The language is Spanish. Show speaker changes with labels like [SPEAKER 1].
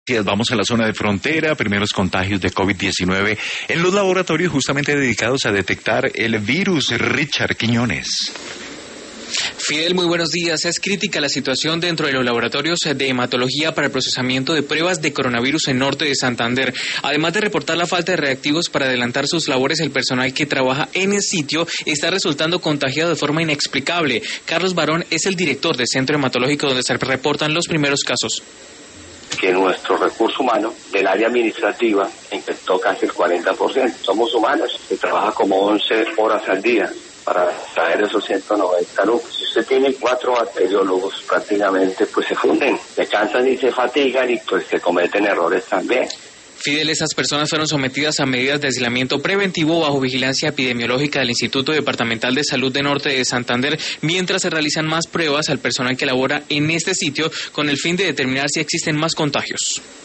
[SPEAKER 1] Vamos a la zona de frontera, primeros contagios de COVID-19 en los laboratorios justamente dedicados a detectar el virus. Richard Quiñones.
[SPEAKER 2] Fidel, muy buenos días. Es crítica la situación dentro de los laboratorios de hematología para el procesamiento de pruebas de coronavirus en Norte de Santander. Además de reportar la falta de reactivos para adelantar sus labores, el personal que trabaja en el sitio está resultando contagiado de forma inexplicable. Carlos Barón es el director del Centro Hematológico donde se reportan los primeros casos.
[SPEAKER 3] Que nuestro recurso humano del área administrativa infectó casi el 40%. Somos humanos, se trabaja como 11 horas al día para traer esos 190 núcleos. Si usted tiene 4 bacteriólogos, prácticamente pues se funden, se cansan y se fatigan y pues se cometen errores también.
[SPEAKER 2] Fidel, esas personas fueron sometidas a medidas de aislamiento preventivo bajo vigilancia epidemiológica del Instituto Departamental de Salud de Norte de Santander, mientras se realizan más pruebas al personal que labora en este sitio con el fin de determinar si existen más contagios.